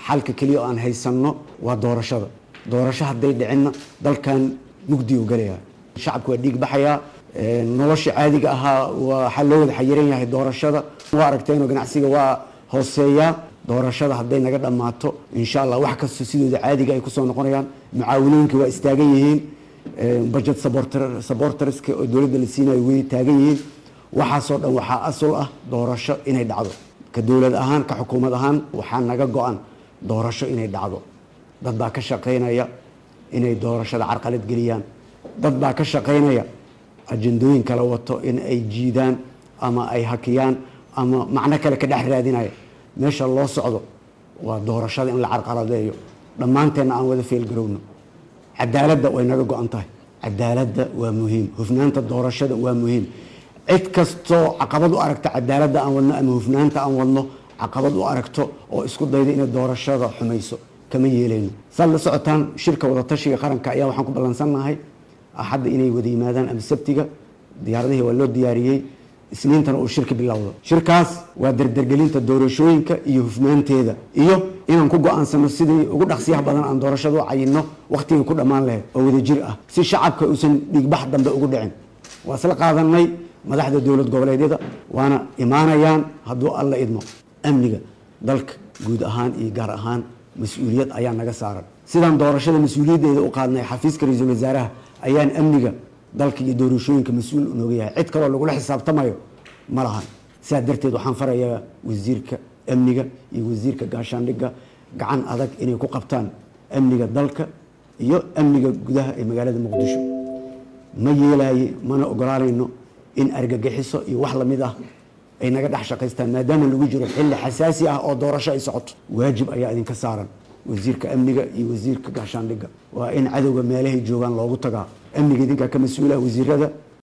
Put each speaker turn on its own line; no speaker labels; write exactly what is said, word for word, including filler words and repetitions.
xalka kaliya aan haysano waa doorashada doorasho haday dhicina dalkan mugdi u galaya shacabku waa dhiig baxaya nolosha caadiga ahaa waxa loo wada xayiran yahay doorashada waa aragteen ganacsiga waa hooseeya doorashada haday naga dhamaato insha Allah wax kasta sidooda caadiga ay ku soo noqonayaan mucaawiniinka waa istaagan yihiin budget supporter supporters oo dawladda la siinayo way taagan yihiin waxa soo dhan waxa asal ah doorasho inay dhacdo ka dawlad ahaan ka xukuumad ahaan waxa naga go'an doorasho inay dhacdo dad baa ka shaqeynaya inay doorashada carqalad galiyaan dad baa ka shaqeynaya ajandooyin kala wato in ay jiidaan ama ay hakiyaan ama macna kale ka dhex raadinaya meesha loo socdo waa doorashada in la carqaladeeyo dhamaanteena aan wada feel garowno cadaaladda way naga go'an tahay cadaaladda waa muhiim hufnaanta doorashada waa muhiim cid kasto caqabad u aragta cadaaladda aan wadno ama hufnaanta aan wadno caqabad u aragto oo isku dayda inay doorashada xumayso kama yeelayno sal la socotaan shirka wada tashiga qaranka ayaa waxaan ku balansanahay axad inay wada yimaadaan ama sabtiga diyaaradihii waa loo diyaariyey isniintana uu shirka bilowdo shirkaas waa dardargelinta doorashooyinka iyo hufnaanteeda iyo inaan ku go'aansano sidii ugu dhaqsiyaha badan aan doorashada u cayino waqtiga ku dhamaan lahayd oo wada jir ah si shacabka uusan dhigbax dambe ugu dhicin waa isla qaadanay madaxda dawlad goboleedyada waana imaanayaan hadduu alla idmo amniga dalka guud ahaan iyo gaar ahaan mas'uuliyad ayaa naga saaran sidaan doorashada mas'uuliyaddeeda u qaadnay xafiiska ra'iisul wasaaraha ayaan amniga dalka iyo doorashooyinka mas'uul u nooga yahay cid kale oo lagu xisaabtamayo ma lahan sidaa darteed waxaan farayaa wasiirka amniga iyo wasiirka gaashaandhigga gacan adag inay ku qabtaan amniga dalka iyo amniga gudaha ee magaalada muqdisho ma yeelaaye mana ogolaanayno in argagixiso iyo wax lamid ah ay naga dhex shaqaystaan maadaama lagu jiro xilli xasaasi ah oo doorasho ay socoto waajib ayaa idinka saaran wasiirka amniga iyo wasiirka gaashaandhigga waa in cadowga meelahay joogaan loogu tagaa amniga idinkaa ka mas-uula wasiirada